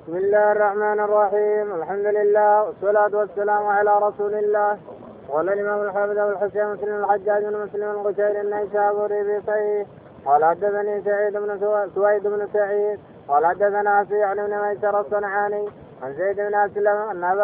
بسم الله الرحمن الرحيم. الحمد لله والصلاة والسلام على رسول الله. قال الإمام الحافظ أبو الحسين مسلم الحجاج بن مسلم القشيري النيسابوري في صحيح قال حدثني سويد بن سعيد قال حدثنا أسيع بن ميسر الصنعاني عن زيد بن أسلم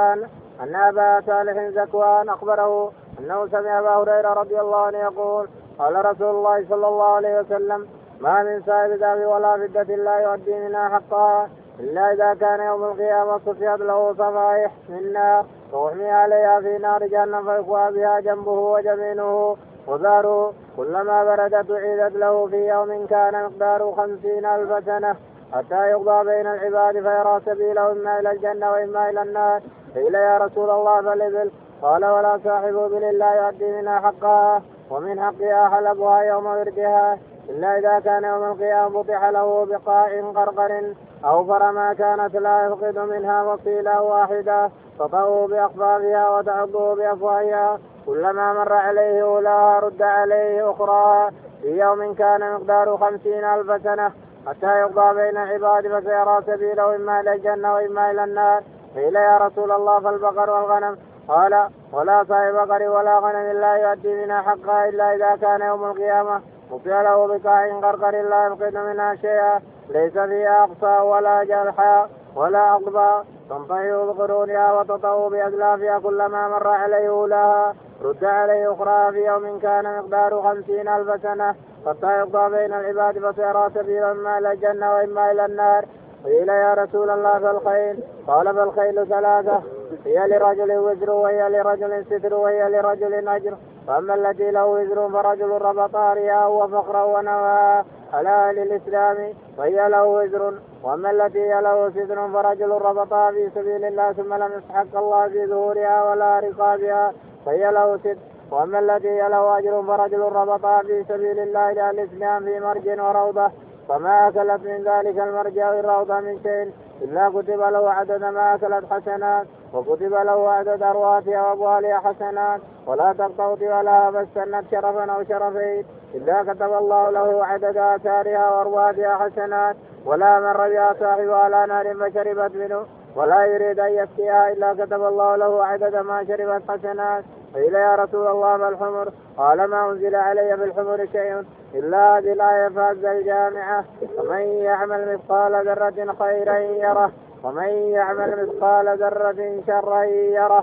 أن أبا صالح زكوان أخبره أنه سمع أبا هريرة رضي الله عنه يقول قال رسول الله صلى الله عليه وسلم ما من صاحب ذهب ولا فضة لا يؤدي منها حقها إلا إذا كان يوم القيامة صفيت له صفائح من نار فأحمي عليها في نار جهنم فيقوى بها جنبه وجبينه وظهره كلما بردت أعيدت له في يوم كان مقداره 50,000 سنة حتى يقضى بين العباد فيرى سبيله إما إلى الجنة وإما إلى النار. قيل يا رسول الله فالإبل؟ قال ولا صاحب إبل لا يؤدي منها حقها ومن حقها حلبها يوم وردها إلا إذا كان يوم القيامة بطح له بقاع قرقر أوفر ما كانت لا يفقد منها فصيلة واحدة تطأه بأخفافها وتعضه بأفواهها كلما مر عليه أولاها رد عليه أخراها في يوم كان مقداره 50,000 سنة حتى يقضى بين العباد فسيرى سبيله إما إلى الجنة وإما إلى النار. قيل يا رسول الله فالبقر والغنم؟ قال ولا صاحب بقر ولا غنم لا يؤدي منها حقها إلا إذا كان يوم القيامة مطيع له بقاع قرقر لا يفقد منها شيئا ليس فيها أقصى ولا جلحاء ولا أقبى تنطيع بقرونها وتطأ بأزلافها كلما مر عليه أولاها رد عليه أخرى في يوم كان مقداره 50,000 سنة حتى يقضى بين العباد فسيرى سبيلا إما إلى الجنة وإما إلى النار. قيل يا رسول الله فالخيل؟ قال فالخيل 3 هي لرجل وزر وهي لرجل ستر وهي لرجل أجر فأما التي له وزر فرجل ربط رياء وفقرا ونوى على أهل الإسلام وهي له وزر وأما التي هي له ستر فرجل ربطها في سبيل الله ثم لم يسحق الله في ظهورها ولا رقابها فهي له ستر وأما التي هي له أجر فرجل ربطها في سبيل الله لأهل الإسلام في مرج وروضة فما أكلت من ذلك المرجع والروضة من شيء إلا كتب له عدد ما أكلت حسنات وكتب له عدد أرواتها وأبوالها حسنات ولا تقطعت ولا فاستنت شرفا أو شرفين إلا كتب الله له عدد آثارها وأرواتها حسنات ولا مر بها صاحبها على نار فشربت منه ولا يريد أن يسقيها إلا كتب الله له عدد ما شربت حسنات. قيل يا رسول الله ما الحمر؟ قال ما أنزل علي بالحمر شيء إلا هذه الآية فاز الجامعة ومن يعمل مثقال ذرة خيرا يره ومن يعمل مثقال ذرة شرا يره.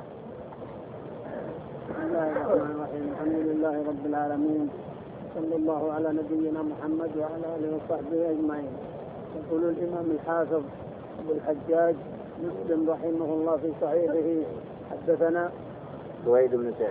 بسم الله الرحمن الرحيم. الحمد لله رب العالمين صلى الله على نبينا محمد وعلى آله وصحبه أجمعين. يقول الإمام الحافظ أبو الحجاج مسلم رحمه الله في صحيحه حدثنا سويد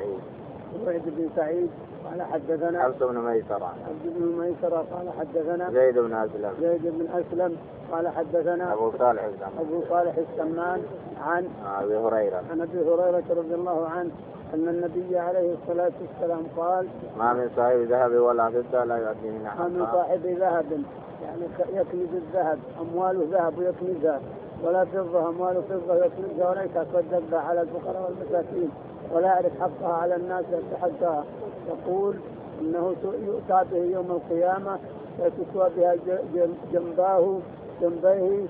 بن سعيد قال حدثنا عبد بن ميسرة قال حدثنا زيد بن أسلم قال حدثنا أبو صالح السمان عن أبي هريرة رضي الله عنه أن النبي عليه الصلاة والسلام قال ما من صاحب ذهب ولا فضة لا يؤدي منها حقها. ما من صاحب ذهب يعني يكنز الذهب أمواله ذهب ويكنزها ولا فضة أمواله فضة يكنزها ولا يتصدق على الفقراء والمساكين ولا يعرف حقها على الناس يستحقها. يقول إنه يؤتى به يوم القيامة وتسوى بها جنبيه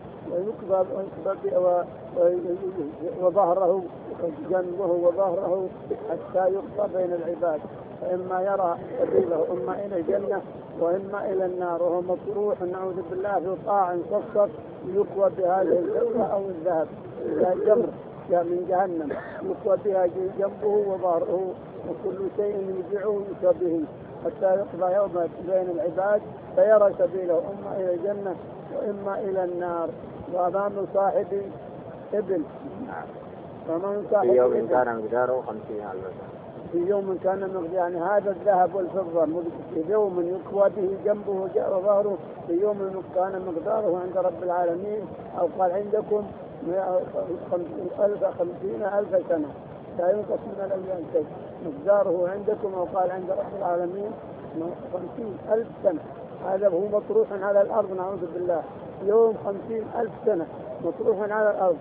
وظهره جنبه وظهره حتى يقضى بين العباد فإما يرى سبيله إما إلى الجنة وإما إلى النار وهو مطروح نعوذ بالله في قاع صفصف يقوى بهذه الفضة أو الذهب إلى جمر من جهنم يقوى بها جنبه وظهره وكل شيء ينزعه يقوى به حتى يقضى يوم بين العباد فيرى سبيله إما إلى الجنة وإما إلى النار. وأمام صاحب إبل في يوم كان مقداره 50,000 في يوم كان مقداره يعني هذا الذهب والفضة في يوم يقوى به جنبه وظهره في يوم كان مقداره عند رب العالمين أو قال عندكم 50,000 سنة لا ينقص من الأيام شيء مقداره عندكم أو قال عند رب العالمين 50,000 سنة. هذا هو مطروح على الأرض نعوذ بالله يوم 50,000 سنة مطروح على الأرض،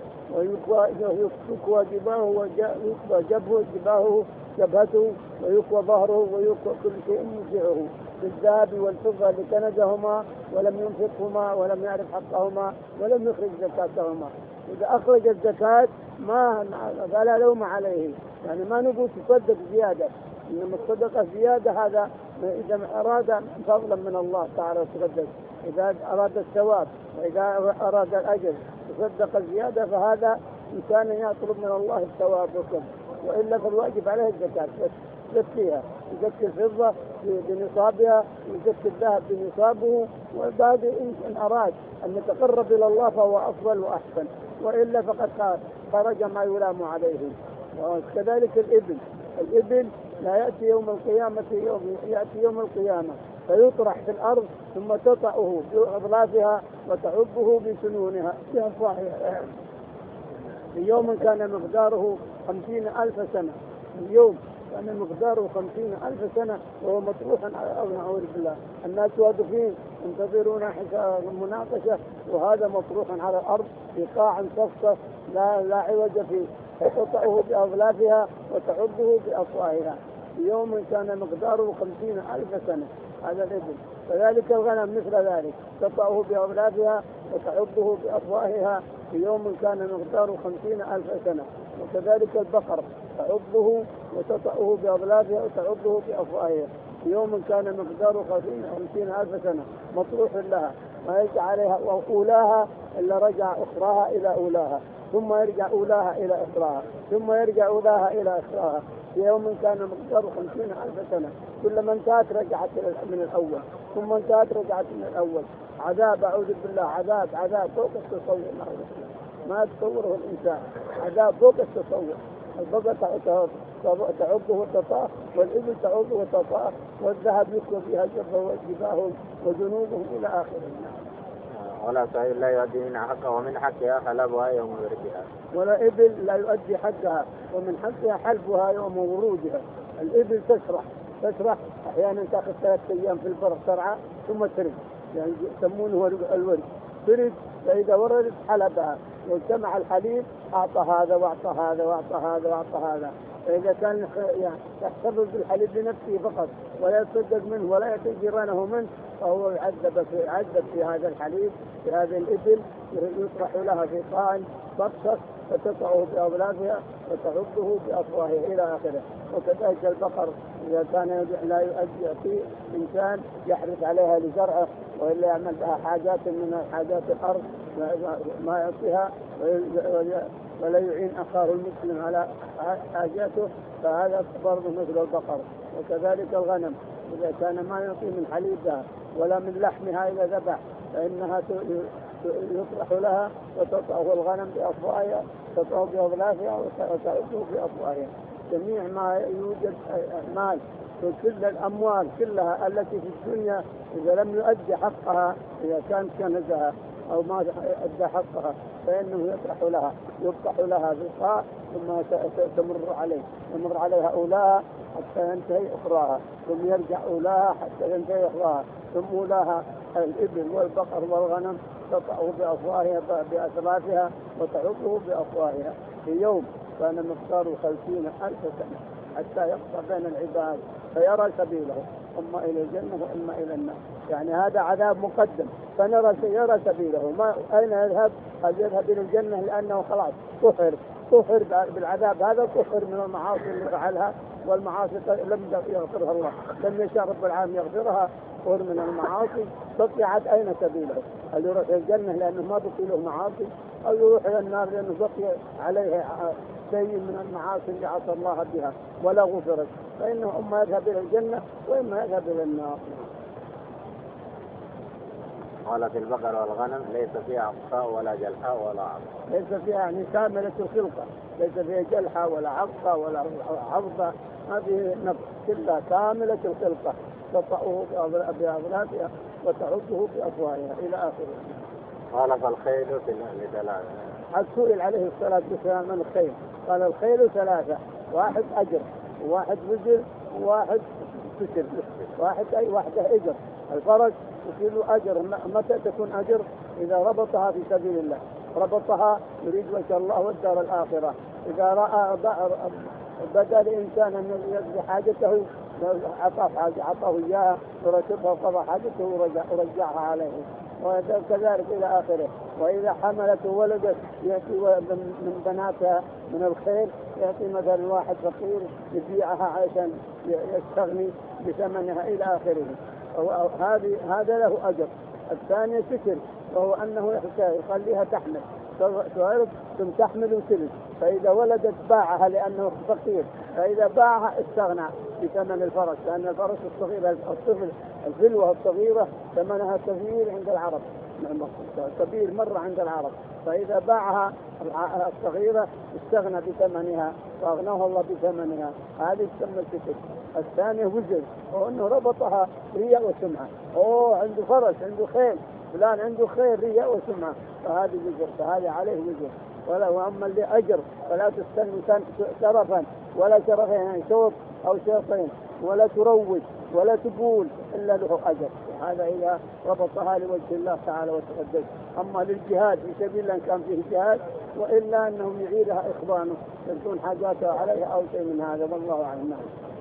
ويكوى جباهه ويكوى جبهته ويكوى ظهره ويكوى كل شيء يوزعه بالذهب والفضة لكنزهما ولم ينفقهما ولم يعرف حقهما ولم يخرج زكاتهما. إذا أخرج الزكاة ما فلا لوم عليه، يعني ما نقول تصدق زيادة، إنما الصدقة زيادة هذا إذا أراد فضلا من الله تعالى تصدق، إذا أراد الثواب وإذا أراد الأجر تصدق زيادة، فهذا إنسان يطلب من الله الثواب وكذا، وإلا فالواجب عليه الزكاة بس يزكيها، يزكي الفضة بنصابها ويزكي الذهب بنصابه، والباقي إن أراد أن يتقرب إلى الله فهو أفضل وأحسن، وإلا فقد خرج ما يلام عليه. وكذلك الإبل لا يأتي يوم القيامة يأتي يوم القيامة فيطرح في الأرض ثم تطأه بأظلافها وتعبه بسنونها بأفواهها. اليوم كان مقداره 50,000 سنة، اليوم كان مقداره 50,000 سنة وهو مطروح على الأرض نعوذ بالله. الناس واقفين ينتظرون مناقشة وهذا مطروح على الأرض في قاع صفصف لا عوج فيه، فتطأه بأظلافها وتعبه بأفواهها. يوم كان مقداره 50,000 سنة هذا الإبل. كذلك الغنم مثل ذلك تطأه بأظلافها وتعبه بأفواهها في يوم كان مقداره 50,000 سنة. وكذلك البقر تعبه وتطأه بأظلافها وتعبه بأفواهها في يوم كان مقداره 50,000 سنة مطروح لها، ما يرجع عليها وأولاها إلا رجع أخراها إلى أولاها، ثم يرجع أولاها إلى أخراها، ثم يرجع أولاها إلى أخراها في يوم كان مقداره 50,000 سنة. كلما انتهت رجعت من الأول، ثم انتهت رجعت من الأول. عذاب أعوذ بالله، عذاب فوق التصور، ما يتصوره الإنسان، عذاب فوق التصور. البقر تعبه وتطاه، والإبل تعبه وتطاه، والذهب يكوى فيها جباههم وجنوبهم إلى آخره. ولا سعيد لا يؤدي من حقها ومن حقها حلبها يوم ورودها. ولا إبل لا يؤدي حقها ومن حقها حلبها يوم ورودها. الإبل تسرح أحيانا تأخذ 3 أيام في البر ترعى ثم ترد، يعني يسمونه الورد، ترد، فإذا وردت حلبها واجتمع الحليب أعطى هذا وأعطى هذا وأعطى هذا وأعطى هذا. فإذا كان يعني يحتفظ بالحليب لنفسه فقط ولا يتصدق منه ولا يأتي جيرانه منه، فهو يعذب في هذا الحليب، في هذه الإبل، يطرح لها في قاع صفصف فتطعه بأظلافها وتعبه بأفواهها إلى آخره. وكذلك البقر إذا كان لا يؤدي إنسان يحرث عليها لزرعه وإلا يعمل لها حاجات من حاجات الأرض ما يعطيها ولا يعين أخاه المسلم على حاجاته، فهذا برضه مثل البقر. وكذلك الغنم إذا كان ما يعطي من حليبها ولا من لحمها إذا ذبح فإنها يطرح لها وتطأه الغنم بأفواهها، تطأه بأظلافها وتعبه بأفواهها. جميع ما يوجد مال وكل الأموال كلها التي في الدنيا إذا لم يؤدي حقها، إذا كان كنزها أو ما أدى حقها فإنه يفتح لها بقاع ثم تمر عليها أولاها حتى ينتهي أخراها، ثم يرجع أولاها حتى ينتهي أخراها، ثم أولاها الإبل والبقر والغنم تطأه بأفواهها بأسلافها وتعبه بأفواهها في يوم كان مقداره 50,000 سنة حتى يقطع بين العباد فيرى سبيله إما إلى الجنة وإما إلى النار. يعني هذا عذاب مقدم يرى سبيله، ما أين يذهب؟ قد يذهب إلى الجنة لأنه خلاص كفر بالعذاب هذا، كفر من المعاصي اللي فعلها، والمعاصي لم يغفرها الله، لم يشاء رب العالمين يغفرها، كفر من المعاصي قطعت أين سبيله؟ هل يروح إلى الجنة لأنه ما بقي له معاصي، أو يروح إلى النار لأنه بقي عليه شيء من المعاصي اللي عصى الله بها ولا غفرت؟ فإنه إما يذهب إلى الجنة وإما يذهب إلى النار. قال في البقر والغنم ليس فيها عقصاء ولا جلحاء ولا عضة. ليس فيها يعني كاملة الخلقة، ليس فيها جلحة ولا عقصة ولا عضة، ما فيه نقص، كلها كاملة الخلقة، تطأه بأظلافها وتعده بأفواهها إلى آخره. قال فالخيل لثلاثة. حد سئل عليه الصلاة والسلام عن الخيل، قال الخيل 3، واحد أجر وواحد وزر وواحد ستر، واحدة أجر الفرس يصير له أجر. متى تكون أجر؟ إذا ربطها في سبيل الله، ربطها يريد وجه الله والدار الآخرة. إذا رأى بدأ الإنسان أن يقضي حاجته عطاه إياها وركبها وقضى حاجته ورجعها عليه، وكذلك إلى آخره. وإذا حملت وولدت يأتي من بناتها من الخير، يأتي مثلا واحد فقير يبيعها عشان يستغني بثمنها إلى آخره. هذا له أجر. الثاني سكر، وهو أنه يخليها تحمل تعرف ثم تحمل وتلد، فإذا ولدت باعها لأنه فقير، فإذا باعها استغنى بثمن الفرس، لأن الفرس الصغيرة الفلوة الصغيرة ثمنها كبير عند العرب، كبير مرة عند العرب، فإذا باعها الصغيرة استغنى بثمنها فأغناه الله بثمنها. هذه تسمى السكر. الثانية وزر، وأنه ربطها رياء وسمعة. عنده فرس، عنده خيل، فلان عنده خير رياء وسمعة، فهذه وزر، فهذا عليه وزر. وأما اللي أجر فلا تستنوا شرفا ولا شرفين، يعني شوط أو شوطين، ولا تروج ولا تقول إلا له أجر. هذا إذا ربطها لوجه الله تعالى وتقدس. أما للجهاد في سبيل الله كان فيه جهاد، وإلا أنهم يعيدها إخوانه يكون حاجاته عليها أو شيء من هذا، والله أعلم.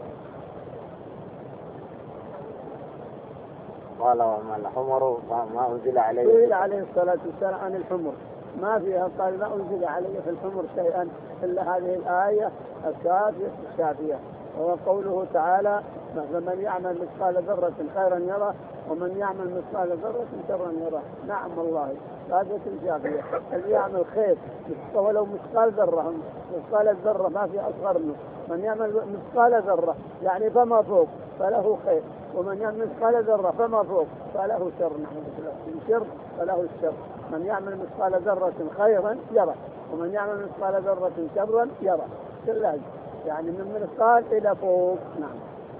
قال وما الحمر ما أنزل عليه. سئل عليه الصلاة والسلام عن الحمر، ما فيها، قال ما أنزل علي في الحمر شيئا إلا هذه الآية الكافية الشافية، وهو قوله تعالى: من يعمل مثقال ذرة خيرا يره ومن يعمل مثقال ذرة شرا يره. نعم والله هذه الشافية. اللي يعمل خير ولو مثقال ذرة، مثقال الذرة ما في أصغر منه، من يعمل مثقال ذرة يعني فما فوق فله خير، ومن يعمل مثقال ذرة فما فوق فله شر. من شر فله الشر. من يعمل مثقال ذرة خيرا يره ومن يعمل مثقال ذرة شرا يره، كلها يعني من مثقال إلى فوق. نعم.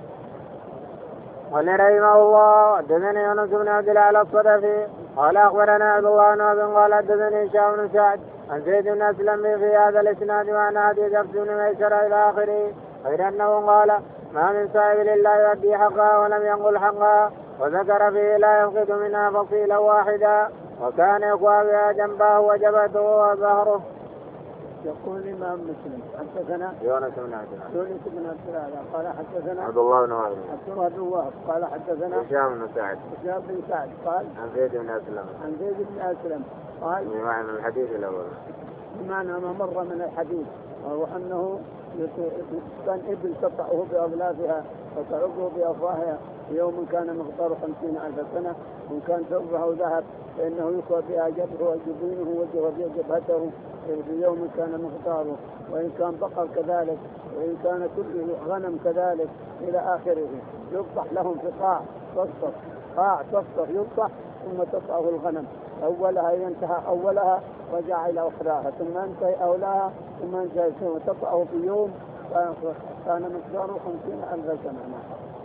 قال رحمه الله: حدثني يونس بن عبد الله الصدفي قال أخبرنا عبد الله بن وهب قال حدثني هشام بن سعد عن زيد بن أسلم في هذا الإسناد وعن حديث حفص بن ميسرة إلى آخره، غير أنه قال: ما من سائل إلا يؤدي حقها ولم ينقل حقها، وذكر فيه لا يفقد منها فصيلا واحدا، وكان يقوى بها جنبه وجبهته وظهره. يقول الإمام مسلم: حدثنا يونس بن عبد الله قال حدثنا عبد الله بن وهب قال حدثنا هشام بن سعد قال عن زيد بن أسلم قال بمعنى الحديث الأول، بمعنى ما مر من الحديث، وهو أنه كان إبل تطأه بأغلافها وتعقه بأفواهها في يوم كان مقداره 50,000 سنة، وإن كان ثوبه ذهب فإنه يقوى بها جبهه وجبينه وجه جبهته في يوم كان مقداره، وإن كان بقر كذلك، وإن كان كل غنم كذلك إلى آخره. يقطع لهم في قاع تصفر يقطع ثم تطأه الغنم أولها، إذا انتهى أولها رجع إلى أخراها، ثم انتهى أولاها ثم انتهى، ثم تطأه في يوم كان مقداره 50,000 سنة.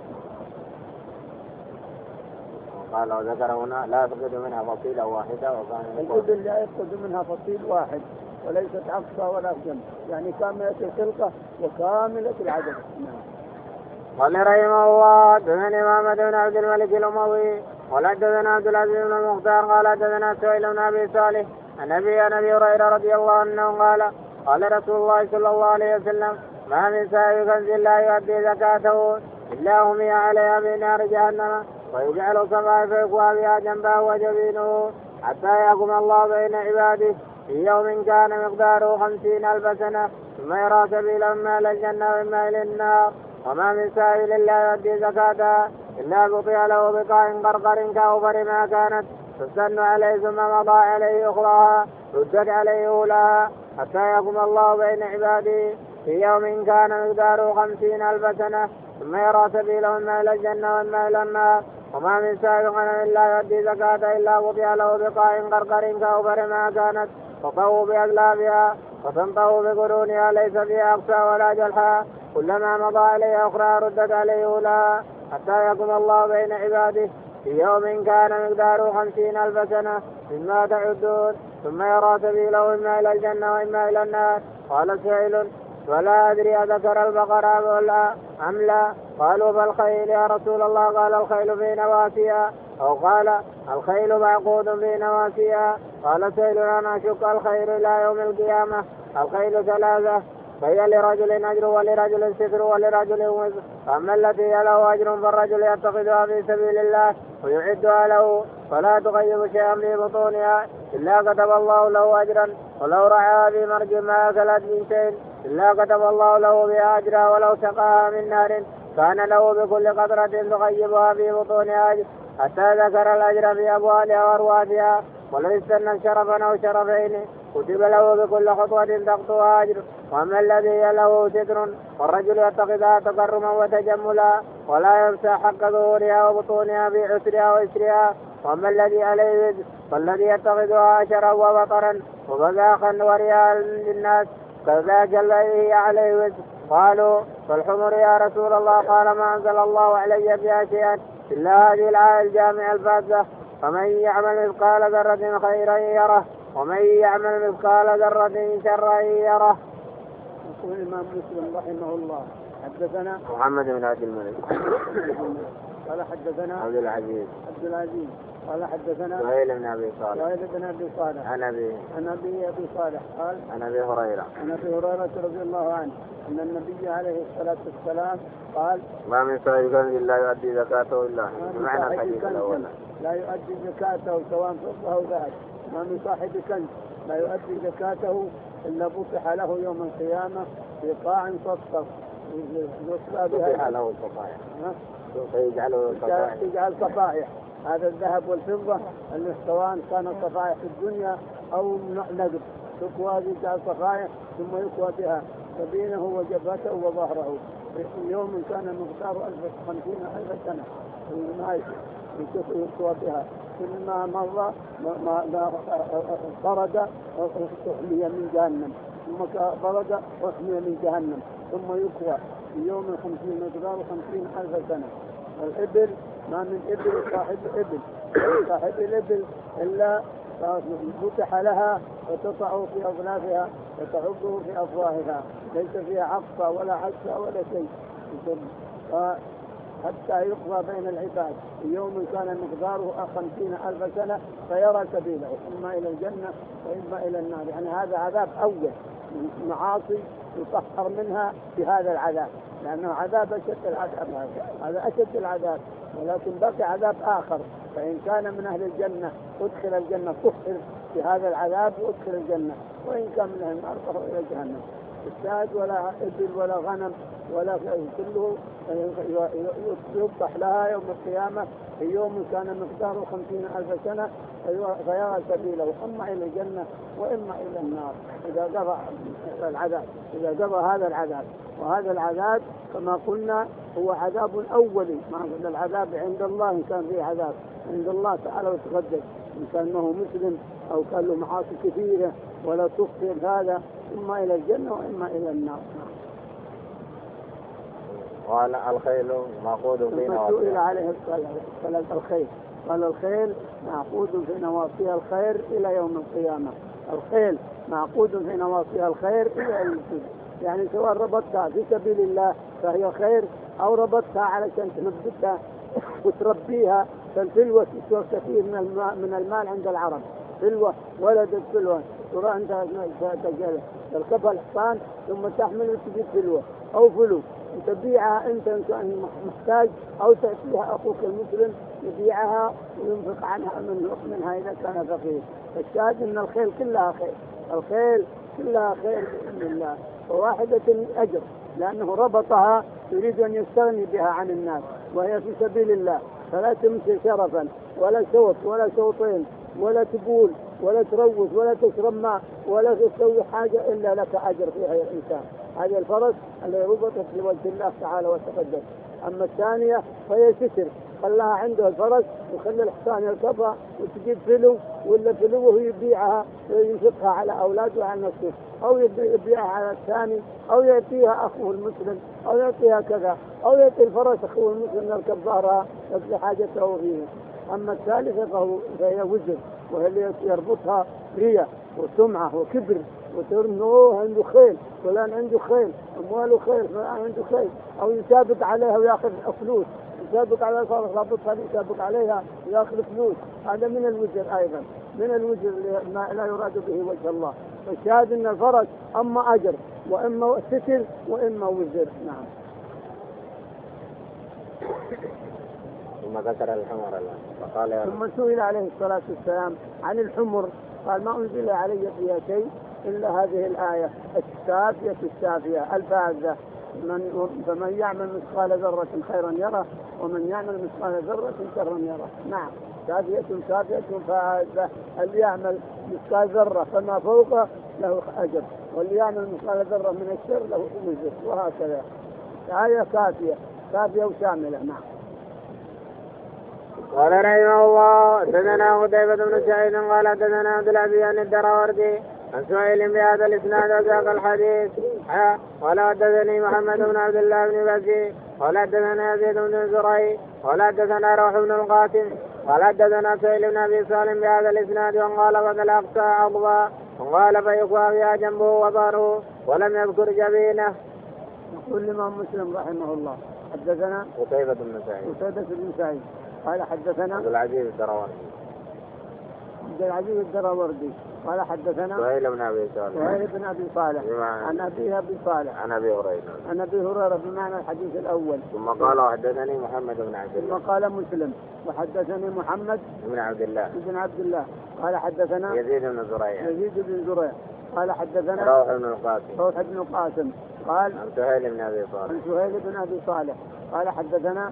قال وذكر هنا لا يفقد منها فصيلة واحدة، وكان الإبل لا يفقد منها فصيل واحد وليست عقصة ولا جنب، يعني كاملة الخلقة وكاملة العدد. قال رحمه الله: حدثني محمد بن عبد الملك الأموي قال حدثنا عبد العزيز بن المختار قال حدثنا سهيل بن أبي صالح عن أبي هريرة رضي الله عنه قال: قال رسول الله صلى الله عليه وسلم: ما من سائل كنز لا يؤدي زكاته إلا همي عليها في نار جهنم، ويجعل سماء فيقوى بها جنبه وجبينه حتى يقوم الله بين عباده في يوم كان مقداره 50,000 سنة، ثم يرى سبيلا إما إلى الجنة وإما إلى النار. وما من سائل لا يؤدي زكاتها إلا بقي له بقاع قرقر كأوفر ما كانت تستن عليه، ثم مضى عليه أخراها ردت عليه أولاها حتى يقوم الله بين عباده في يوم كان مقداره 50,000 سنة، ثم يرى سبيله إما إلى الجنة وإما إلى النار. وما من سائل غنم لا يؤدي زكاة إلا بقي له بقاع قرقر كأوفر ما كانت تطوى بأغلابها وتنطوى بقرونها ليس فيها أقصى ولا جلحا، كلما مضى عليه أخرى ردت عليه أولاها حتى يقوم الله بين عباده في يوم كان مقداره 50,000 سنة مما تعدون، ثم يرى سبيله إما إلى الجنة وإما إلى النار. قال سائل: ولا أدري أذكر البقرة أم لا، قالوا فالخيل يا رسول الله؟ قال الخيل في نواسيها، أو قال الخيل معقود في نواسيها. قال سهل أن أشك الخيل إلى يوم القيامة. الخيل ثلاثة، فهي لرجل أجر ولرجل ستر ولرجل وزر. أما التي له أجر فالرجل يتخذها في سبيل الله ويعدها له فلا تغيب شيئا في بطونها إلا كتب الله له أجرا، ولو رعاها في مرج ما أكلت من شيء إلا كتب الله له بها أجرا، ولو سقاها من نار كان له بكل قطرة تغيبها في بطونها أجر، حتى ذكر الأجر في أبوالها وأرواحها. ولو استنى شرفا أو شرفين كتب له بكل خطوة تخطوها أجر. وأما الذي له ستر والرجل يتخذها تكرما وتجملا ولا يمسح حق ظهورها وبطونها في عسرها ويسرها. وأما الذي عليه وزر فالذي يتخذها شرا وبطرا وبذاخا ورياء للناس كذاك الذي عليه وزر. قالوا فالحمر يا رسول الله؟ قال ما أنزل الله علي بها شيئا إلا هذه الآية الجامعة الفاذة: فمن يعمل مثقال ذرة خيرا يره ومن يعمل مثقال ذرة شرا يره. يقول الإمام مسلم رحمه الله حدثنا محمد بن عبد الملك قال حدثنا عبد العزيز قال حدثنا سهيل بن أبي صالح عن أبي صالح قال عن أبي هريرة رضي الله عنه أن النبي عليه الصلاة والسلام قال: ما من صاحب كنز لا يؤدي زكاته إلا معنى الحديث الأول لا يؤدي زكاته سواء فضة أو ذهب. ما من صاحب كنز لا يؤدي زكاته إلا فتح له يوم القيامة في قاع صفصف فتح له الصفائح يجعل صفائح. هذا الذهب والفضة اللي سواء كان صفائح في الدنيا أو نقد تكوى يجعل صفائح ثم يكوى بها فبينه وجبهته وظهره في يوم كان مقداره 50,000 سنة يكوى بها. كل ما مر برد أحمي من جهنم ثم برد أحمي من جهنم ثم يكوى في يوم 50 مقداره 50,000 سنة. الإبل ما من إبل صاحب الإبل إلا فتح لها وتطع في أظلافها وتعضه في أفواهها ليس فيها عقصة ولا عكسة ولا شيء حتى يقضى بين العباد في يوم كان مقداره 50,000 سنة فيرى سبيله إما إلى الجنة وإما إلى النار. يعني هذا عذاب أول معاصي يطهر منها بهذا العذاب لأنه عذاب أشد العذاب. هذا أشد العذاب ولكن بقي عذاب آخر. فإن كان من أهل الجنة أدخل الجنة طهر بهذا العذاب وأدخل الجنة، وإن كان من أهل النار طهر إلى جهنم. الشاهد ولا إبل ولا غنم ولا كله يفتح لها يوم القيامة في يوم كان مقداره 50,000 سنة فيرى سبيله إما إلى الجنة وإما إلى النار إذا قضى هذا العذاب. وهذا العذاب كما قلنا هو عذاب أولي. ما قلنا العذاب عند الله إن كان فيه عذاب عند الله تعالى وتقدس إن كان انه مسلم أو كان له معاصي كثيرة ولا تخطئ هذا إما إلى الجنة وإما إلى النار. قال الخيل معقود في نواصيها عليه الخيل قال الخيل معقود في نواصيها الخير إلى يوم القيامة. الخيل معقود في نواصيها الخير إلى يوم القيامة. يعني سواء ربطتها في سبيل الله فهي خير أو ربطتها علشان تنبتها وتربيها. فالفلوة تسوى كثير من المال عند العرب. فلوة ولدت فلوة ترى أنت تركبها الحصان ثم تحمل وتجيب فلوة أو فلو تبيعها أنت محتاج أو تأتيها أخوك المسلم يبيعها وينفق عنها منها إذا كان فقير. فالشاهد أن الخيل كلها خير. الخيل كلها خير بإذن الله وواحدة أجر لأنه ربطها يريد أن يستغني بها عن الناس وهي في سبيل الله فلا تمشي شرفا ولا شوط ولا شوطين ولا تبول ولا تروث ولا تشرب ماء ولا تسوي حاجة إلا لك أجر فيها يا إنسان. هذه الفرس اللي ربطت لوجه الله تعالى وتقدس. أما الثانية فهي ستر خلاها عنده الفرس وخلى الحصان يركبها وتجيب فلو ولا فلوه يبيعها وينفقها على أولاده وعلى نفسه أو يبيعها على الثاني أو يعطيها أخوه المسلم أو يعطيها كذا أو يعطي الفرس أخوه المسلم يركب ظهرها يقضي حاجته فيه. أما الثالثة فهي وزر وهي اللي يربطها رياء وسمعة وكبر وترنوه عنده خيل، فلان عنده خيل، أمواله خيل، فلان عنده خيل، أو يسابق عليها ويأخذ فلوس، يسابق عليها صارت رابطها يسابق عليها ويأخذ فلوس، هذا من الوزر أيضا، من الوزر ما لا يراد به وجه الله. فالشاهد أن الفرج أما أجر وإما ستر وإما وزر. نعم. ثم ذكر الحمر فقال ثم سئل عليه الصلاة والسلام عن الحمر، قال ما أنزل علي فيها شيء إلا هذه الآية الشافية الشافية الفاذة، فمن يعمل مثقال ذرة خيرا يره ومن يعمل مثقال ذرة شرا يره. نعم، شافية شافية فاذة، اللي يعمل مثقال ذرة فما فوقه له أجر، واللي يعمل مثقال ذرة من الشر له وزر، وهكذا. آية كافية كافية وشاملة. نعم. قال رحمه الله حدثنا قتيبة بن سعيد قال حدثنا عبد العزيز بن الدراوردي عن سهيل بهذا الاسناد وذاك الحديث. قال حدثني محمد بن عبد الله بن بكير قال حدثنا يزيد بن زريع قال حدثنا روح بن القاسم قال حدثنا سهيل بن ابي سالم بهذا الاسناد وقال بدل اقصى عضبا وقال فيقوى بها جنبه وظهره ولم يذكر جبينه. يقول الإمام مسلم رحمه الله حدثنا قتيبة بن سعيد قال حدثنا عبد العزيز الدراوردي قال حدثنا سهيل بن ابي صالح عن ابي صالح عن ابي هريره بمعنى الحديث الاول. ثم قال حدثني محمد بن عبد الله. ثم قال مسلم وحدثني محمد بن عبد الله قال حدثنا يزيد بن زريع قال حدثنا روح بن القاسم قال عن سهيل بن ابي صالح قال حدثنا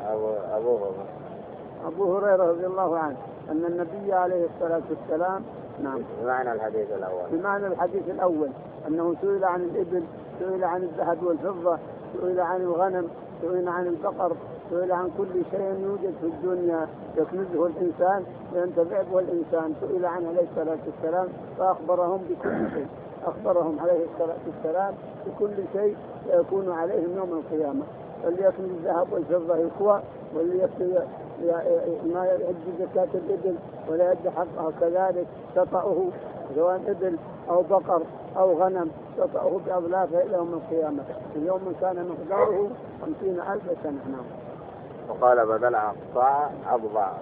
أبو هريرة رضي الله عنه أن النبي عليه الصلاة والسلام. نعم. بمعنى الحديث الأول أنه سئل عن الإبل، سئل عن الذهب والفضة، سئل عن الغنم، سئل عن البقر، سئل عن كل شيء يوجد في الدنيا يكنزه الإنسان وينتفع به الإنسان، سئل عنه عليه الصلاة والسلام فأخبرهم بكل شيء، أخبرهم عليه الصلاة والسلام بكل شيء سيكون عليهم يوم القيامة. واللي يكنز الذهب والفضة يقوى، واللي يكنز ما يؤدي زكاة الإبل ولا يؤدي حقها كذلك تطأه، سواء إبل أو بقر أو غنم تطأه بأضلافه إلى يوم القيامة. اليوم كان مقداره 50,000 سنة. نعم. وقال بدل عقصاها عضباها.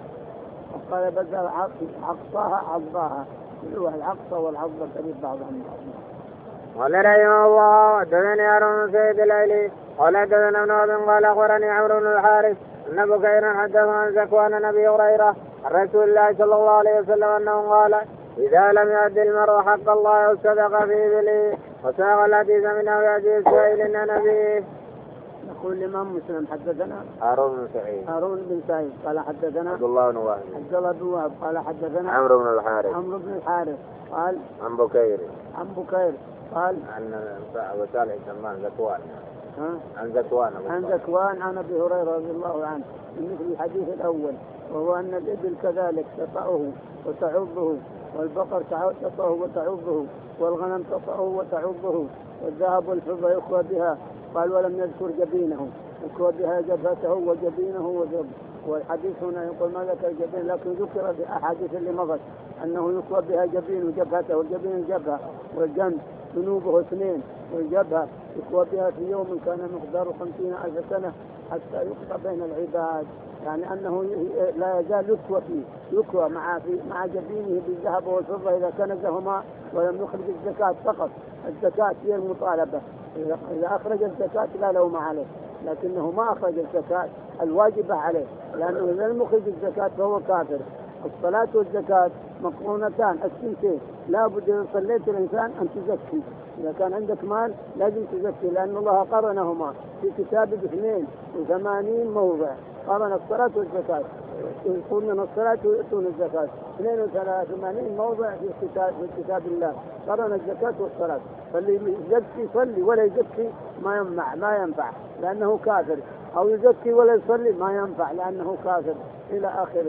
عضباها، العقصة والعضبة قريب بعضهم. قال رحمه الله حدثني هارون بن سعيد الايلي قال حدثنا ابن وهب قال اخبرني عمرو بن الحارث ان بكيرا حدثه عن زكوان عن ابي هريره عن رسول الله صلى الله عليه وسلم انه قال اذا لم يؤد المرء حق الله والصدق في ابله وساق الحديث منه ياتي سائل عن ابيه. يقول الإمام مسلم حدثنا هارون بن سعيد قال حدثنا عبد الله بن وهب قال حدثنا عمرو بن الحارث قال عن بكير قال عن أبو صالح سمان زكوان عن زكوان عن أبي هريرة رضي الله عنه مثل الحديث الأول، وهو أن الإبل كذلك تطأه وتعضه، والبقر تطأه وتعضه، والغنم تطأه وتعضه، والذهب والفضة يقوى بها. قال ولم يذكر جبينه، يقوى بها جبهته وجبينه وجب. والحديث هنا يقول ما ذكر الجبين، لكن ذكر في أحاديث اللي مضت أنه يقوى بها جبين وجبهته، والجبين الجبهة والجنب جنوبه 2 والجبهة يقوى بها في يوم كان مقداره 50,000 سنة حتى يقضى بين العباد. يعني أنه لا يزال يقوى مع جبينه بالذهب والفضة إذا كنزهما ولم يخرج الزكاة فقط. الزكاة هي المطالبة، إذا أخرج الزكاة لا لوم عليه، لكنه ما أخرج الزكاة الواجبة عليه، لأنه إذا لم يخرج الزكاة فهو كافر. الصلاة والزكاة مقرونتان السنتين، لا بد إذا صليت الإنسان أن تزكي، إذا كان عندك مال لازم تزكي، لأن الله قرنهما في كتاب 82 موضع، قرن الصلاة والزكاة، يقولون من الصلاة ويؤتون الزكاة 82 موضع في كتاب الله، قرن الزكاة والصلاة. فاللي يزكي يصلي ولا يزكي ما ينفع لأنه كافر، أو يزكي ولا يصلي ما ينفع لأنه كافر إلى آخره.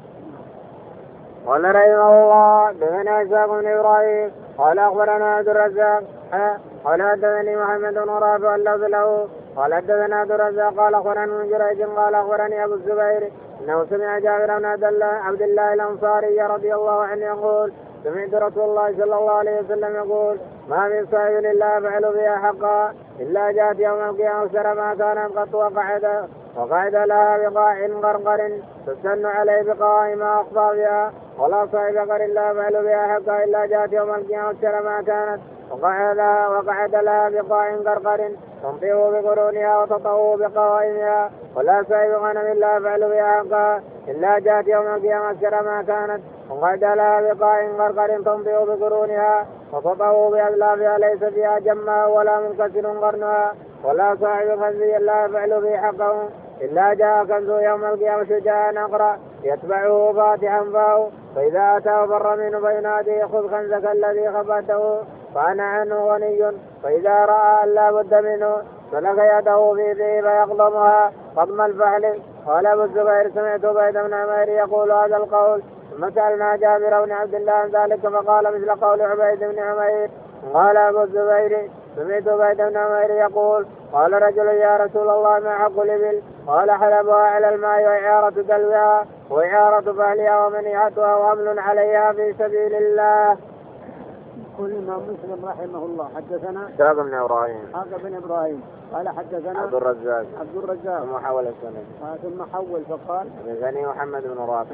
قال رحمه الله دثنا إسحاق بن إبراهيم قال أخبرنا عبد الرزاق قال حدثني محمد بن رافع اللفظ له قال حدثنا عبد الرزاق قال أخبرني من جريج قال أخبرني أبو الزبير إنه سمع جابر بن عبد الله الأنصاري رضي الله عنه يقول سمعت رسول الله صلى الله عليه وسلم يقول ما من صاحب إلا يفعل بها حقا إلا جاءت يوم القيامة أكثر ما كانت قط وقعد لها بقاع غرغر تستن عليه بقاع ما أخفى بها ولا صاحب غر إلا يفعل بها حقا إلا جاءت يوم القيامة أكثر ما كانت وقعد لها بقاع غرغر تنطيه بقرونها وتطوه بقوائمها ولا صاحب غنم إلا يفعل بها حقا إلا جاءت يوم القيامة أكثر ما كانت وقعد لها بقاع غرغر تنطيه بقرونها وتطوه بأذلافها ليس فيها جمع ولا منكسر قرنها ولا صاحب كنز إلا يفعل به حقه إلا جاء كنز يوم القيامة شجاعا أقرأ يتبعه فاتحا فاه فإذا أتاه بر منه فينادي خذ كنزك الذي خبأته فأنا عنه غني فإذا رأى أن لا بد منه سلك يده في ذئب فيقضمها قضم الفحل. قال أبو الزبير سمعت عبيد بن عمير يقول هذا القول ثم سألنا جابر بن عبد الله عن ذلك فقال مثل قول عبيد بن عمير. قال أبو الزبير سمعت عبيد بن عمير يقول قال رجل يا رسول الله ما حق الإبل؟ قال حلبها على الماء وإعارة دلوها وإعارة فهلها ومنيعتها وحمل عليها في سبيل الله. يقول الإمام مسلم رحمه الله حدثنا إسحاق بن إبراهيم قال حدثنا عبد الرزاق ثم حول السند ثم حول فقال حدثني محمد بن رافع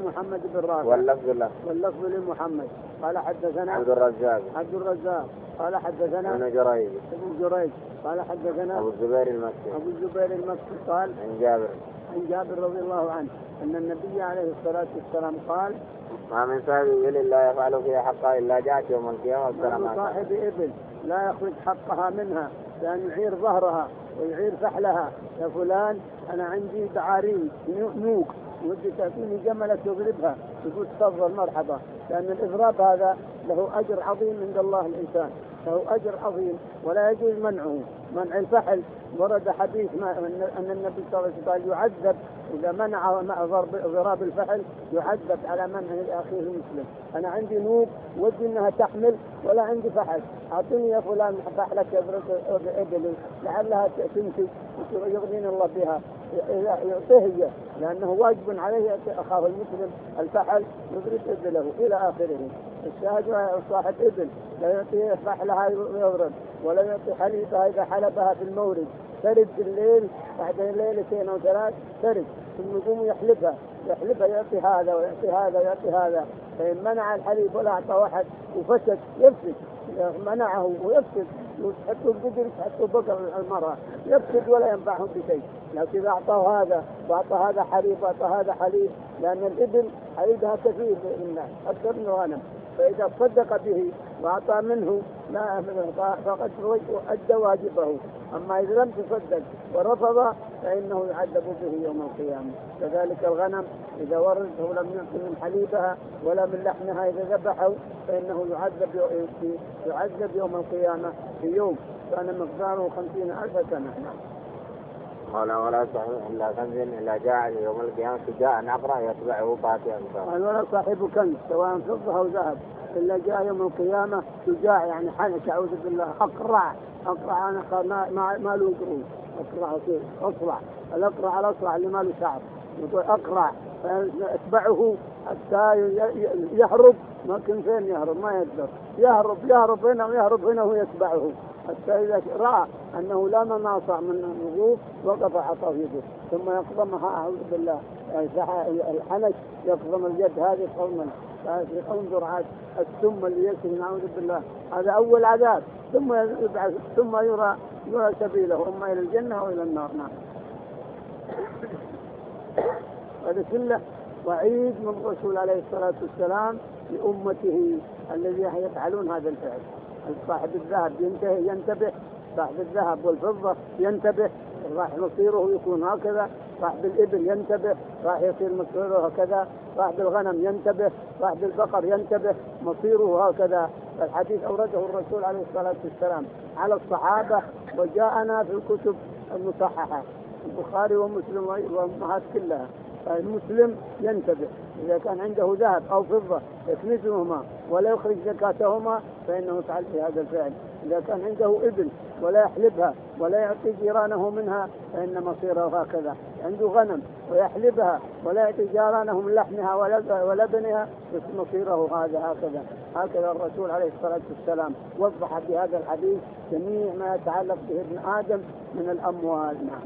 واللفظ لمحمد قال حدثنا عبد الرزاق قال حدثنا ابن جريج قال حدثنا أبو الزبير المكي قال عن جابر رضي الله عنه أن النبي عليه الصلاة والسلام قال ما من صاحب إبل لا يفعل فيها حقا إلا جاءت يوم القيامة ما صاحب إبل لا يخرج حقها منها لأن يعير ظهرها ويعير فحلها يا فلان أنا عندي بعارين نوق ودي تعطيني جملة تضربها تقول تفضل مرحبا لأن الإضراب هذا له أجر عظيم عند الله الإنسان له أجر عظيم ولا يجوز منعه. منع الفحل ورد حديث أن النبي صلى الله عليه وسلم يعذب إذا منع ضراب الفحل يعذب على منع لأخيه المسلم. أنا عندي نوب ودي أنها تحمل ولا عندي فحل أعطيني يا فلان فحلك إبلي لعلها تمشي ويغنينا الله بها يعطيه لأنه واجب عليه يعطي أخاه المسلم الفحل يضرب إبله إلى آخره. الشاهد صاحب إبل لا يعطيه فحلها يضرب ولا يعطي حليبها إذا حلبها في المورد ترد الليل بعد ليلتين أو ثلاث ترد ثم يقوم يحلبها يعطي هذا ويعطي هذا ويعطي هذا. فإن منع الحليب ولا أعطى واحد وفسد يفسد منعه ويفسد حتى القدر حتى بقر المرأة يفسد ولا ينفعهم بشيء. لكن إذا أعطاه هذا وأعطى هذا حليب وأعطى هذا حليب لأن الإبل حليبها كثير للناس أكثر من الغنم فإذا صدق به وأعطى منه فقد أدى واجبه. أما إذا لم تصدق ورفض فإنه يعذب به يوم القيامة. كذلك الغنم إذا ورثه ولم يعطي من حليبها ولا من لحمها إذا ذبحه فإنه يعذب يوم القيامة في يوم كان مقداره 50,000 سنة. قال ولا صاحب إلا كنز إلا جاء يوم القيامة شجاعا أقرأ يتبعه فاتحا. قال ولا صاحب كنز سواء فضة أو ذهب إلا جاء يوم القيامة شجاع يعني حنك أعوذ بالله أقرع ما له قرون أقرع الأقرع الأصرع اللي ما له شعر يقول أقرع فيتبعه حتى يهرب ما كان فين يهرب ما يقدر يهرب هنا ويتبعه حتى إذا رأى أنه لا مناصع من الوقوف وقف عطاه يده ثم يقضمها أعوذ بالله الحنك يقضم اليد هذه قوما. انظر عاد السم اللي يسري نعوذ بالله هذا أول عذاب ثم يبعث ثم يرى سبيله إما إلى الجنة وإلى النار. نعم. هذا كله وعيد من الرسول عليه الصلاة والسلام لأمته الذي يفعلون هذا الفعل. صاحب الذهب ينتبه صاحب الذهب والفضة ينتبه راح مصيره يكون هكذا. صاحب الإبل ينتبه راح يصير مصيره هكذا. صاحب الغنم ينتبه صاحب البقر ينتبه مصيره هكذا. الحديث أورده الرسول عليه الصلاة والسلام على الصحابة وجاءنا في الكتب المصححة البخاري ومسلم والأمهات كلها فالمسلم ينتبه إذا كان عنده ذهب أو فضة يكنزهما ولا يخرج زكاتهما فإنه يفعل في هذا الفعل. إذا كان عنده إبل ولا يحلبها ولا يعطي جيرانه منها فإن مصيره هكذا. عنده غنم ويحلبها ولا يعطي جيرانه من لحمها ولبنها مصيره هكذا. هكذا الرسول عليه الصلاة والسلام وضح بهذا الحديث جميع ما يتعلق به ابن آدم من الأموال. نعم.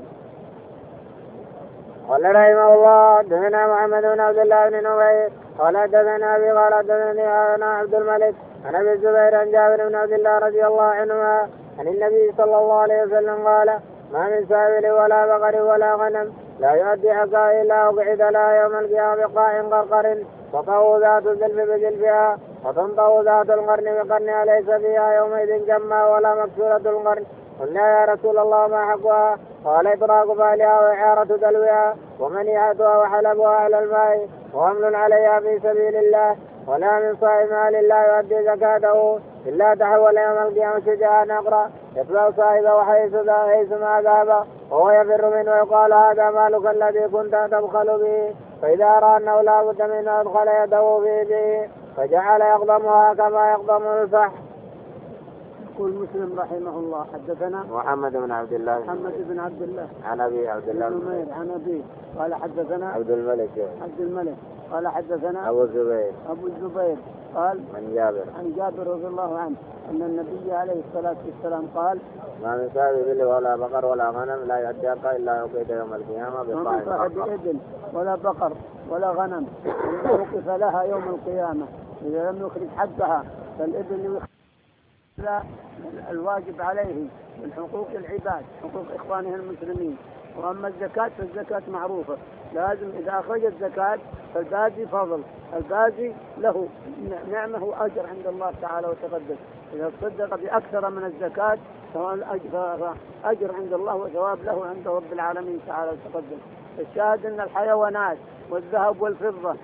قال رحمه الله حدثنا محمد بن عبد الله بن نمير قال حدثنا ابي قال حدثني انا عبد الملك عن ابي الزبير عن جابر بن عبد الله رضي الله عنهما عن النبي صلى الله عليه وسلم قال ما من سائل ولا بقر ولا غنم لا يؤدي حقا الا وقعد لها يوم القيامه بقاع قرقر تطأ ذات الزلف بجلفها وتنطأ ذات القرن بقرنها ليس فيها يومئذ جمع ولا مكسورة القرن. قلنا يا رسول الله ما حقها؟ قال إطراق بالها وإعارة دلوها ومنيعتها وحلبها على الماء وحمل عليها في سبيل الله. ولا من صائم مال لا يؤدي زكاته إلا تحول يوم القيامة شجاعا أقرأ يتبع صاحبه حيثما ذهب وهو يفر منه ويقال هذا مالك الذي كنت تبخل به فإذا رأى أنه لا بد منه أدخل يده في يده فجعل يقضمها كما يقضم الفحم. يقول مسلم رحمه الله حدثنا محمد بن عبد الله عن أبي عبد الله بن نمير عن أبي قال حدثنا عبد الملك قال حدثنا أبو الزبير قال عن جابر رضي الله عنه أن النبي عليه الصلاة والسلام قال ما من صاحب إبل ولا بقر ولا غنم لا يؤدي حقها إلا وقف يوم القيامة ما من صاحب إبل ولا بقر ولا غنم إلا وقف لها يوم القيامة إذا لم يخرج حقها. فالإبل الواجب عليه من حقوق العباد حقوق إخوانه المسلمين. وأما الزكاة فالزكاة معروفة لازم إذا أخرج الزكاة فالباقي فضل الباقي له نعمه وأجر عند الله تعالى وتقدس. إذا تصدق بأكثر من الزكاة أجر عند الله وثواب له عند رب العالمين تعالى وتقدس. الشاهد أن الحيوانات والذهب والفضة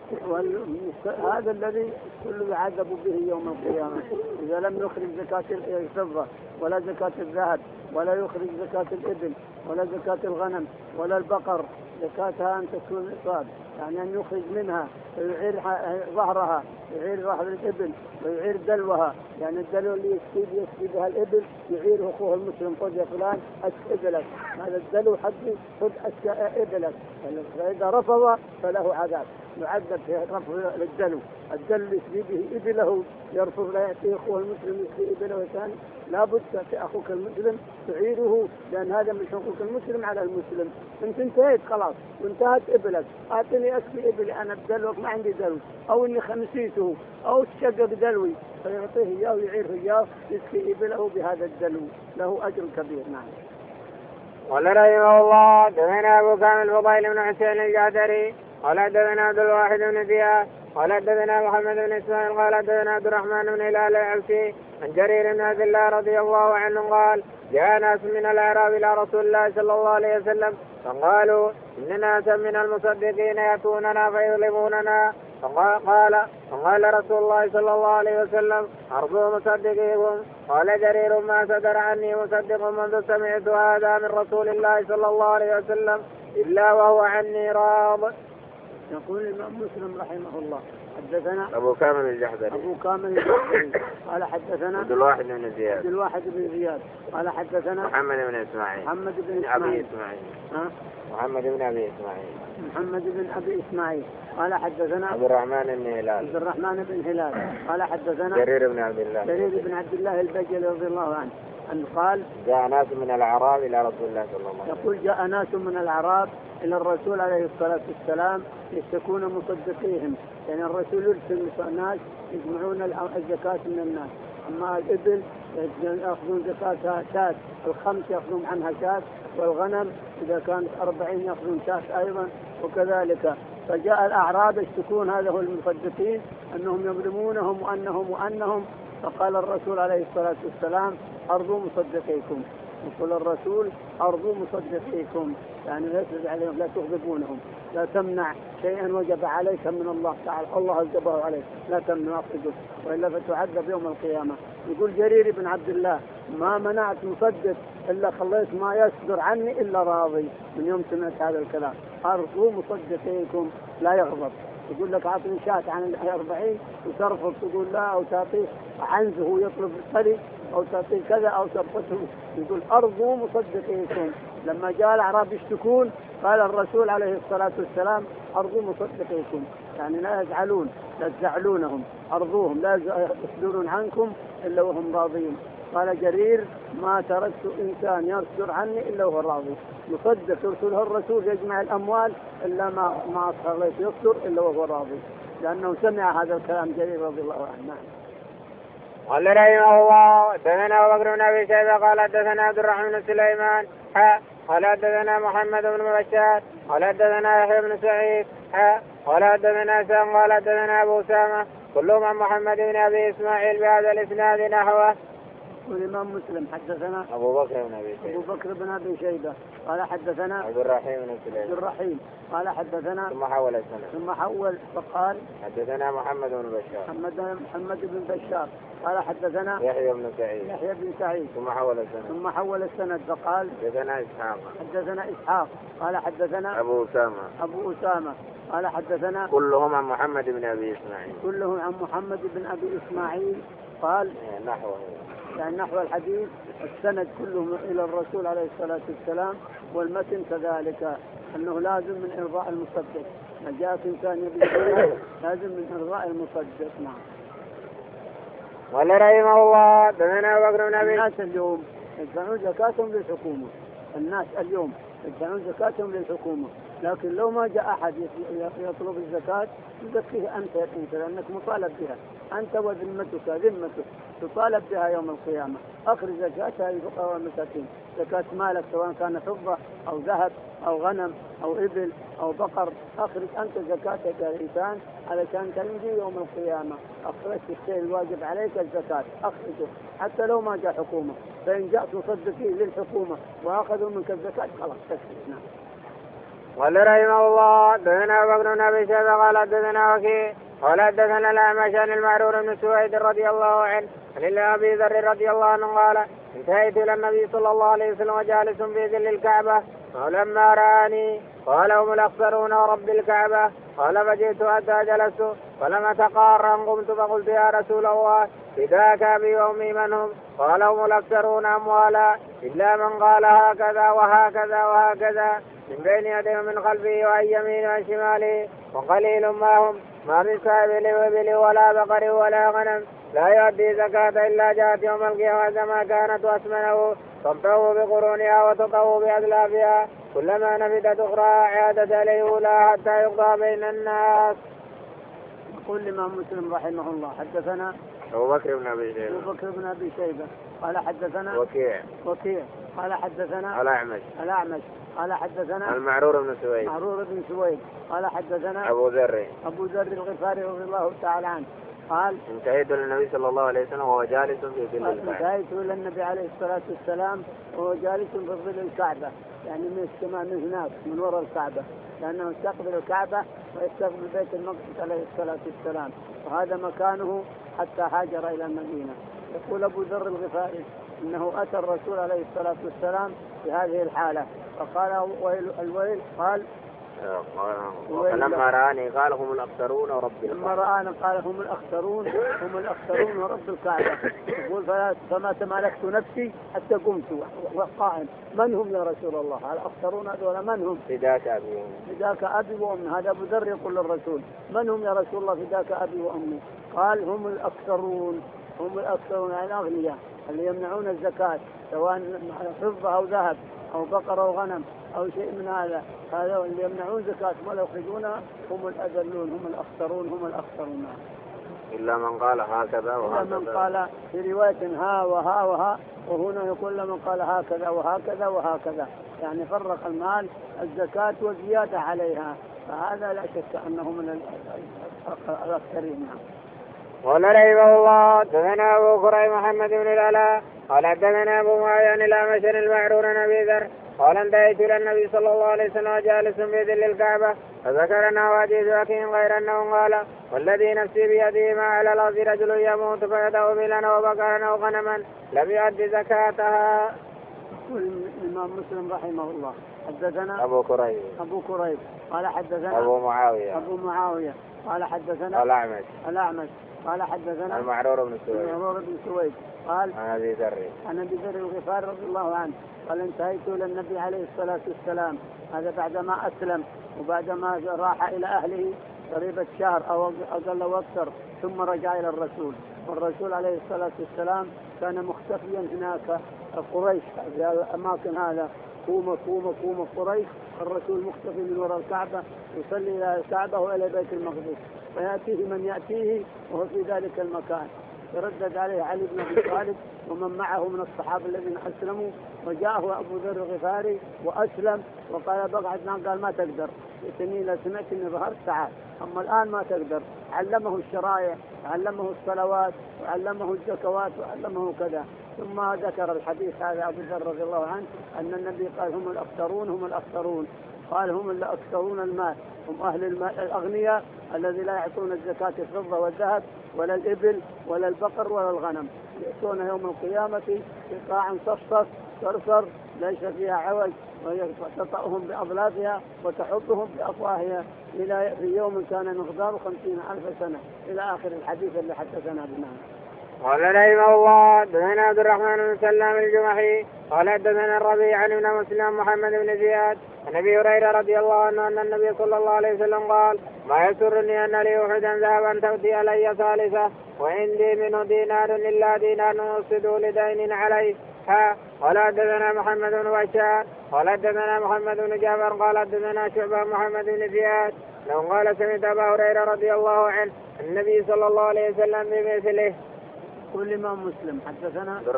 هذا الذي كله يعذب به يوم القيامة إذا لم يخرج زكاة الفضة ولا زكاة الذهب ولا يخرج زكاة الإبل ولا زكاة الغنم ولا البقر. زكاتها أن تكون نصاب يعني أن يخرج منها ويعير ظهرها يعير ظهر الإبل ويعير دلوها يعني الدلو اللي يسقي بها الإبل يعيره أخوه المسلم خذ يا فلان أسك إبلك هذا الدلو حقي خذ أسك إبلك. فإذا رفض فله عذاب يعذب في رفض الدلو يسقي به إبله يرفض لا يأتي أخوه المسلم يسقي إبله ثاني لابد في أخوك المسلم تعيره لأن هذا من حقوق المسلم على المسلم. أنت انتهيت خلاص وانتهت إبلك أعطني أسقي إبلي أنا بدلوك ما عندي دلو أو إني خمسيته أو تشقق دلوي فيعطيه إياه ويعيره إياه يسقي إبله بهذا الدلو له أجر كبير. نعم. قال رحمه الله حدثنا أبو كامل الفضيل بن حسين الجعدري قال حدثنا عبد الواحد بن زياد قال حدثنا محمد بن اسماعيل قال حدثنا عبد الرحمن بن هلال العبسي عن جرير بن عبد الله رضي الله عنه قال جاء ناس من الأعراب إلى رسول الله صلى الله عليه وسلم فقالوا إن ناسا من المصدقين يأتوننا فيظلموننا فقال رسول الله صلى الله عليه وسلم أرجو مصدقيكم. قال جرير ما صدر عني مصدق منذ سمعت هذا من رسول الله صلى الله عليه وسلم إلا وهو عني راض. يقول الإمام مسلم رحمه الله حدثنا أبو كامل الجحدري قال حدثنا عبد الواحد بن زياد قال حدثنا محمد بن أبي إسماعيل قال حدثنا عبد الرحمن بن هلال قال حدثنا جرير بن عبد الله البجلي رضي الله عنه أن قال جاء ناس من الأعراب إلى رسول الله صلى الله عليه وسلم. يقول جاء ناس من الأعراب إلى الرسول عليه الصلاة والسلام يشتكون مصدقيهم يعني الرسول يرسل ناس يجمعون الزكاة من الناس. أما الإبل يأخذون زكاتها شاة الخمس يأخذون عنها شاة والغنم إذا كانت 40 يأخذون شاة أيضا وكذلك. فجاء الأعراب يشتكون هذا هو المصدقين أنهم يظلمونهم وأنهم فقال الرسول عليه الصلاة والسلام أرضوا مصدقيكم. يقول الرسول أرضوا مصدقيكم يعني لا تغضبونهم لا تمنع شيئا وجب عليك من الله تعالى الله أوجبه عليك لا تمنع أخذه وإلا فتعذب يوم القيامة. يقول جرير بن عبد الله ما منعت مصدق إلا خليت ما يصدر عني إلا راضي من يوم سمعت هذا الكلام. أرجو مصدقيكم لا يغضب. يقول لك أعطني شاة عن 40 وترفض تقول لا، أو تعطيه عنزه ويطلب الطريق، أو تعطيه كذا أو ترفضه. يقول أرجو مصدقيكم. لما جاء الأعراب يشتكون قال الرسول عليه الصلاة والسلام أرجو مصدقيكم، يعني لا يزعلون، لا تزعلونهم، أرجوهم لا يصدرون عنكم إلا وهم راضين. قال جرير ما تركت إنسان يصدر عني إلا وهو راضي. مصدق يرسله الرسول يجمع الأموال إلا ما خليت يصدر إلا وهو راضي، لأنه سمع هذا الكلام جرير رضي الله عنه. قال رحمه الله حدثنا أبو بكر بن أبي شيبة قال حدثنا عبد الرحمن بن سليمان قال حدثنا محمد بن بشار قال حدثنا يحيى بن سعيد قال حدثنا سام قال حدثنا أبو أسامة كلهم عن محمد بن أبي إسماعيل بهذا الإسناد نحوه. والإمام مسلم حدثنا أبو بكر بن أبي شيبة قال حدثنا عبد الرحيم قال حدثنا ثم حول السند ثم حول فقال حدثنا محمد بن بشار قال حدثنا يحيى بن سعيد ثم حول السند فقال حدثنا إسحاق قال حدثنا أبو أسامة قال حدثنا كلهم عن محمد بن أبي إسماعيل قال يعني نحو الحديث. السند كلهم إلى الرسول عليه الصلاة والسلام، والمتن كذلك، أنه لازم من إرضاء المصدق. ما جاء إنسان يبي لازم من إرضاء المصدق. نعم. قال رحمه الله حدثنا أبو بكر بن أبي الناس اليوم يدفعون زكاتهم للحكومة، الناس اليوم يدفعون زكاتهم للحكومة، لكن لو ما جاء أحد يطلب الزكاة يزكيه أنت لأنك مطالب بها، أنت وذمتك تطالب بها يوم القيامة. أخرج زكاتها للفقراء والمساكين، زكاة مالك سواء كان فضة أو ذهب أو غنم أو إبل أو بقر، أخرج أنت زكاتك يا إنسان علشان تنجي يوم القيامة. أخرجت الشيء الواجب عليك الزكاة، أخرجه حتى لو ما جاء حكومة، فإن جاءت مصدقين للحكومة وأخذوا منك الزكاة خلاص تكفي. قال رحمه الله حدثنا أبو بكر بن أبي شيبة قال حدثنا وكيع قال حدثنا الأعمش عن المعرور بن سويد رضي الله عنه عن أبي ذر رضي الله عنه قال انتهيت إلى النبي صلى الله عليه وسلم وجالس في ظل الكعبة، فلما رآني قال هم الأخسرون ورب الكعبة. قال فجئت حتى جلست فلم أتقارا قمت فقلت يا رسول الله فداك أبي وأمي من هم؟ قال هم الأكثرون أموالا إلا من قال هكذا وهكذا وهكذا من بين يديه ومن خلفه وعن يمينه وعن شماله، وقليل ما هم، ما من صاحب وإبل ولا بقر ولا غنم لا يؤدي زكاة إلا جاءت يوم القيامة ما كانت وأثمنه تطوه بقرونها وتطوه بأدلافها كلما نفدت أخرى عادت عليه أولى حتى يقضى بين الناس. يقول الإمام مسلم رحمه الله حدثنا أبو بكر بن أبي شيبة قال حدثنا وكيع قال حدثنا الأعمش قال حدثنا المعرور بن سويد قال حدثنا أبو ذر الغفاري رضي الله تعالى عنه قال انتهيت للنبي صلى الله عليه وسلم وهو جالس في ظل الكعبة. انتهيت إلى النبي عليه الصلاة والسلام وهو جالس في ظل الكعبة، يعني من السماء من هناك من وراء الكعبة، لأنه يستقبل الكعبة ويستقبل بيت المقدس عليه الصلاة والسلام، وهذا مكانه حتى هاجر إلى المدينة. يقول أبو ذر الغفاري إنه أتى الرسول عليه الصلاة والسلام في هذه الحالة فقال الويل قال فلما رآني قال هم الأخسرون ورب الكعبة. لما رآني قال هم الأخسرون ورب الكعبة. يقول فما تمالكت نفسي حتى قمت وقائم من هم يا رسول الله؟ الأخسرون هذول من هم؟ فداك أبي وأمي. هذا أبو ذر يقول للرسول من هم يا رسول الله فداك أبي وأمي؟ قال هم الأخسرون يعني الأغنياء اللي يمنعون الزكاة سواء فضة أو ذهب أو بقر أو غنم أو شيء من هذا اللي يمنعون زكاة ولا يخرجونها هم الأذلون هم الأخسرون إلا من قال هكذا وهكذا. إلا من قال في رواية ها وها وها، وهنا يقول من قال هكذا وهكذا وهكذا، يعني فرق المال الزكاة والزيادة عليها، فهذا لا شك أنه من الأكثرين. قال رحمه الله حدثنا أبو كريم محمد بن العلاء قال حدثنا أبو معاوية الأعمش المعرور عن أبي ذر قال انتهيت إلى النبي صلى الله عليه وسلم جالس في ظل الكعبة فذكرنا وحديث وكيع غير أنه قال والذي نفسي بيده ما على الأرض رجل يموت فيدعو بلنا وبقرا أو غنما لم يؤد زكاتها. يقول الإمام مسلم رحمه الله حدثنا أبو كريب قال حدثنا أبو معاوية قال حدثنا الأعمش قال حدثنا المعرور بن سويد قال عن أبي ذر الغفاري رضي الله عنه قال انتهيت إلى النبي عليه الصلاة والسلام، هذا بعدما أسلم وبعدما راح إلى أهله قريب الشهر أو أقل واكثر، ثم رجع إلى الرسول، والرسول عليه الصلاة والسلام كان مختفيا هناك قريش في الأماكن هذا، قوم قريش، الرسول مختفي من وراء الكعبة يصلي إلى الكعبة وإلى بيت المقدس، فيأتيه من يأتيه وهو في ذلك المكان. تردد عليه علي بن أبي طالب ومن معه من الصحابة الذين أسلموا، وجاءه أبو ذر الغفاري وأسلم وقال بقعدنا، قال ما تقدر، إذا سمعت إني ظهرت تعال، أما الآن ما تقدر. علمه الشرائع وعلمه الصلوات وعلمه الزكوات وعلمه كذا. ثم ذكر الحديث هذا أبو ذر رضي الله عنه أن النبي قال هم الأخسرون، قال هم اللي أكثرون المال، هم أهل المال الأغنياء الذي لا يعطون الزكاة الفضة والذهب ولا الإبل ولا البقر ولا الغنم، يأتون يوم القيامة قطاعا صرصر ليس فيها عوج، وتطأهم بأضلافها وتحطهم بأفواهها إلى في يوم كان مقداره 50,000 سنة، إلى آخر الحديث اللي حدثنا بناه. قال رحمه الله حدثنا عبد الرحمن بن سلام الجمحي قال حدثنا الربيع بن مسلم محمد بن زياد عن ابي هريره رضي الله عنه ان النبي صلى الله عليه وسلم قال ما يسرني ان لي احدا ذهبا تؤتي علي ثالثه وعندي منه دينار الا دينار اوصده لدين عليه. قال حدثنا محمد بن بشار قال حدثنا محمد بن جعفر قال حدثنا شعبة محمد بن زياد لو قال سمعت ابا هريره رضي الله عنه النبي صلى الله عليه وسلم بمثله. كل إمام مسلم حدثنا عبد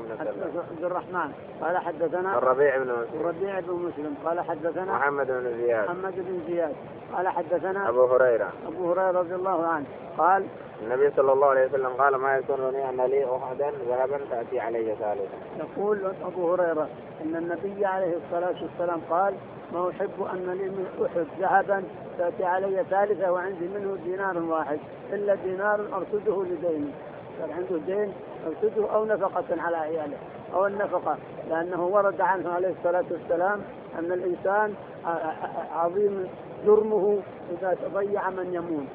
الرحمن قال حدثنا الربيع بن مسلم قال حدثنا محمد بن زياد قال حدثنا أبو هريرة رضي الله عنه قال النبي صلى الله عليه وسلم قال ما يسرني أن لي أحدا ذهبا تأتي علي ثالثا. يقول أبو هريرة أن النبي عليه الصلاة والسلام قال ما أحب أن لي من أحد ذهبا تأتي علي ثالثة وعندي منه دينار واحد إلا دينار أرصده لديني، كان عنده دين أرصده أو نفقة على عياله أو النفقة، لأنه ورد عنه عليه الصلاة والسلام أن الإنسان عظيم جرمه إذا تضيع من يمون،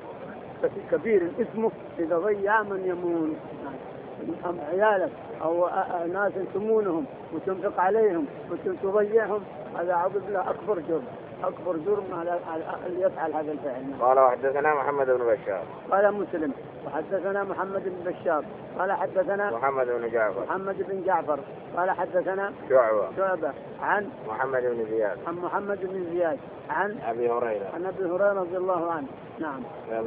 كبير اسمه إذا ضيع من يمون، عيالك أو ناس تمونهم وتنفق عليهم وتضيعهم، هذا أعوذ بالله أكبر جرم على اللي يفعل هذا الفعل. قال وحدثنا محمد بن بشار قال مسلم وحدثنا محمد بن بشار قال حدثنا محمد بن جعفر قال حدثنا شعبة عن محمد بن زياد عن أبي هريرة رضي الله عنه. نعم.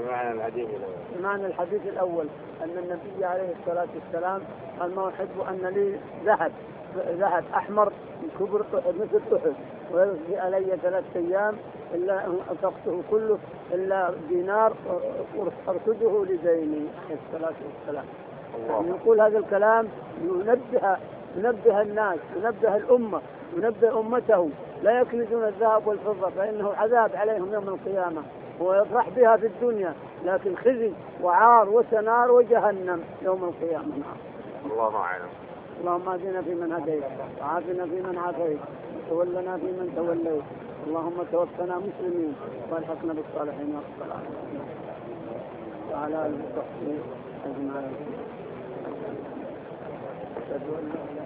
بمعنى الحديث الأول أن النبي عليه الصلاة والسلام قال ما أحب أن لي ذهب أحمر كبر مثل أحد ويرضي علي 3 أيام إلا أنفقته كله إلا دينار أرصده لديني عليه الصلاة والسلام. يعني يقول هذا الكلام ينبه الناس، ينبه الأمة، ينبه أمته لا يكنزون الذهب والفضة فإنه عذاب عليهم يوم القيامة، ويفرح بها في الدنيا لكن خزي وعار وسنار وجهنم يوم القيامة. الله أعلم. اللهم اهدنا فيمن هديت وعافنا فيمن عافيت وتولنا فيمن توليت، اللهم توفنا مسلمين والحقنا بالصالحين والصلاة وعلى آله وصحبه أجمعين.